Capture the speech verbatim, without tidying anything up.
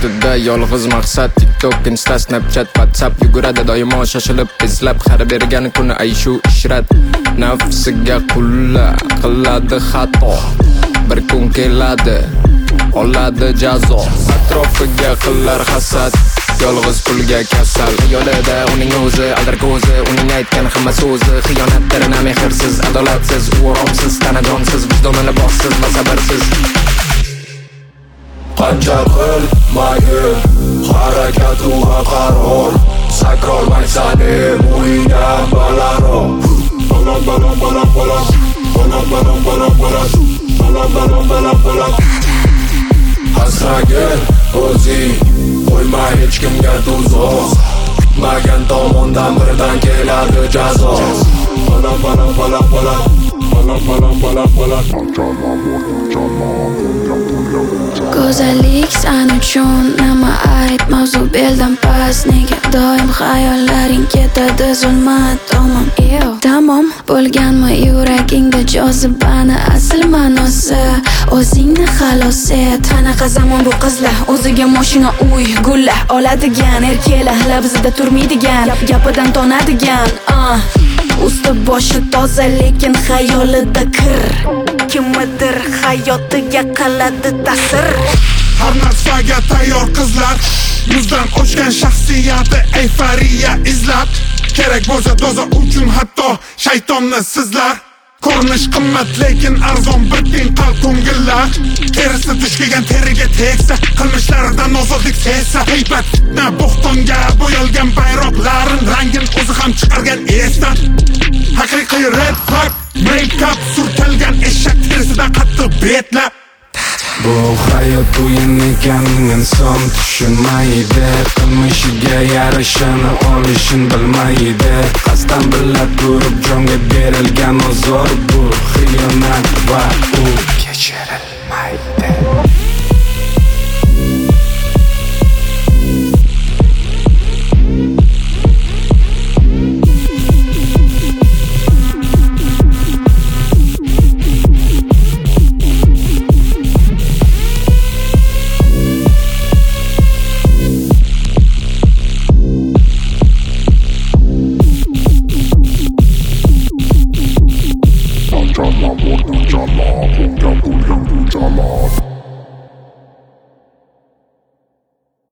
ustida yolg'iz maqsad. TikTok, Insta, Snapchat, WhatsApp yuguradi doimo shoshilib izlab. Har bergan kuni ay shu ishrat. Nafsiga qulla qiladi xato. Bir kun keladi oladi jazo. Atrofiga qilar hasad, yolg'iz pulga kasal. Yo'lida uning o'zi, aldar ko'zi, uning aytgan hamma so'zi. Xiyonatdir, na mehrsiz, adolatsiz, o'romsiz, tanajonsiz, vijdoni bossiz va sabrsiz. Qancha qilmagin harakat va qaror, sakrolmaysan o'yindan balaro. Balam balam balam balam balam balam balam balam balam balam balam. Hasragin o'zing, qo'yma hech kimga tuzoq. Kutmagan tomondan birdan keladi jazo. Balam balam balam balam balam balam balam balam. Go'zallik san uchun nima ayb, mavzu beldan past. Nega doim xayollaring ketadi zulmat tomon? Eyo, tamom bo'lganmi yuragingda jozibani asl ma'nosi? O'zingni xalos et. Qanaqa zamon bu qizlar, o'ziga mashina, uy, gullar oladigan erkaklar, labzida turmaydigan, gapidan tonadigan. Ah, usti boshi toza lekin xayolida kir. Kimdir hayotiga qiladi ta'sir. Har narsaga tayyor qizlar, yuzdan o'chgan shaxsiyati euforiya izlab. Kerak bo'lsa doza uchun hatto shaytonni sizlar. Ko'rinish qimmat lekin arzon bir teng qalb ko'ngillar. Terisi tush kelgan teriga tegsa, qilmishlaridan ozodlik sezsa. Haybat fitna bo'xtonga bo'yalgan bayroqlarin rangin o'zi ham chiqargan esdan. Haqiqiy red flag, make-up surtilgan eshak terisida qattiq betlab. Bu hayot o'yin ekan, inson tushunmaydi. Qilmishiga yarashini olishin bilmaydi. Qasdan bilib ko'rib jonga berilgan ozor bu xiyonat va u kechiriladi.